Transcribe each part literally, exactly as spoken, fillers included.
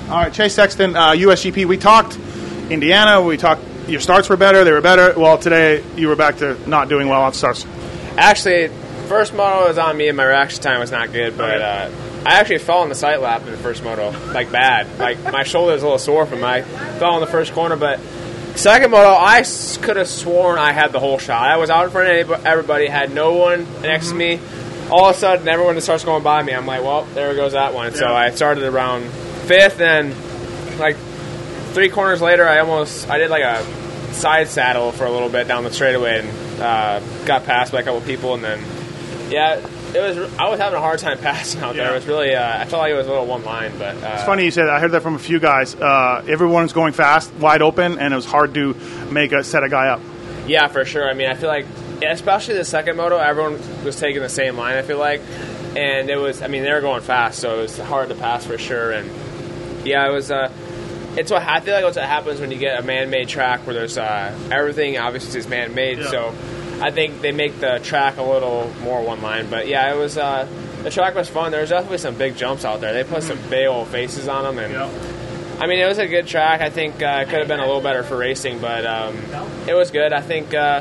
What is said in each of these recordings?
All right, Chase Sexton, uh, U S G P. We talked Indiana. We talked your starts were better. They were better. Well, today you were back to not doing well on starts. Actually, first moto was on me and my reaction time was not good, but uh, I actually fell on the sight lap in the first moto, like bad. Like my shoulder was a little sore from my fell in the first corner, but second moto I could have sworn I had the whole shot. I was out in front of everybody, had no one next mm-hmm. to me. All of a sudden, everyone just starts going by me. I'm like, well, there goes that one. Yeah. So I started around fifth, and like three corners later, I almost I did like a side saddle for a little bit down the straightaway and uh, got passed by a couple people, and then yeah, it was. I was having a hard time passing out yeah. there. It was really. Uh, I felt like it was a little one line, but uh, it's funny you said that. I heard that from a few guys. Uh, everyone's going fast, wide open, and it was hard to make a set a guy up. Yeah, for sure. I mean, I feel like, especially the second moto, everyone was taking the same line. I feel like, and it was. I mean, they were going fast, so it was hard to pass for sure. And yeah, it was. Uh, it's what I feel like. What's what happens when you get a man-made track where there's uh, everything obviously is man-made. Yeah. So I think they make the track a little more one line. But yeah, it was. Uh, the track was fun. There was definitely some big jumps out there. They put some big old faces on them, and yeah. I mean, it was a good track. I think uh, it could have been a little better for racing, but um, it was good. I think. Uh,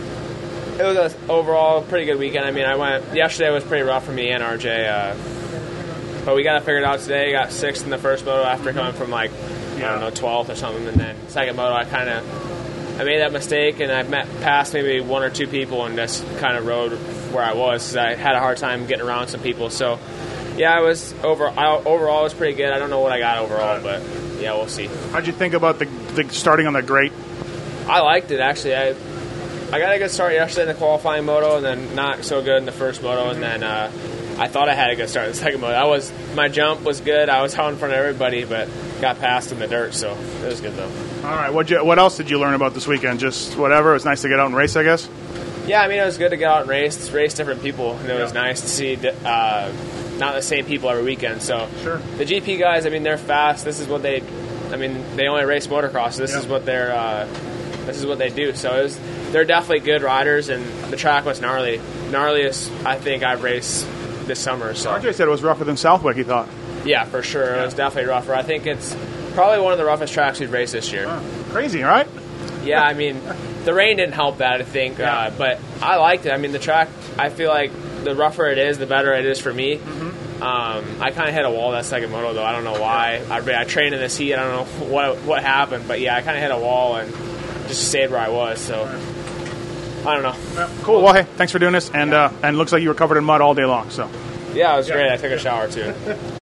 It was an overall pretty good weekend. I mean, I went yesterday was pretty rough for me and R J, uh, but we got it figured out today. Got sixth in the first moto after coming from like I don't know twelfth or something, and then second moto I kind of I made that mistake and I met past maybe one or two people and just kind of rode where I was because I had a hard time getting around some people. So yeah, I was over I, overall it was pretty good. I don't know what I got overall, but yeah, we'll see. How'd you think about the, the starting on the grate? I liked it actually. I. I got a good start yesterday in the qualifying moto, and then not so good in the first moto, and then uh, I thought I had a good start in the second moto. I was my jump was good. I was out in front of everybody, but got passed in the dirt, so it was good though. All right, what what else did you learn about this weekend? Just whatever. It was nice to get out and race, I guess. Yeah, I mean it was good to get out and race, race different people, and it was yeah. nice to see uh, not the same people every weekend. So sure. The G P guys, I mean they're fast. This is what they, I mean they only race motocross. This yeah. is what they're. Uh, This is what they do. So it was, they're definitely good riders, and the track was gnarly. Gnarliest I think I've raced this summer. So R J said it was rougher than Southwick, he thought. Yeah, for sure. Yeah. It was definitely rougher. I think it's probably one of the roughest tracks we've raced this year. Wow. Crazy, right? Yeah, I mean, the rain didn't help that, I think. Yeah. Uh, but I liked it. I mean, the track, I feel like the rougher it is, the better it is for me. Mm-hmm. Um, I kind of hit a wall that second moto, though. I don't know why. I, I trained in this heat. I don't know what what happened. But, yeah, I kind of hit a wall and just stayed where I was, so I don't know. Yeah, cool. Well, hey, thanks for doing this, and uh, and it looks like you were covered in mud all day long. So yeah, it was great. I took a shower too.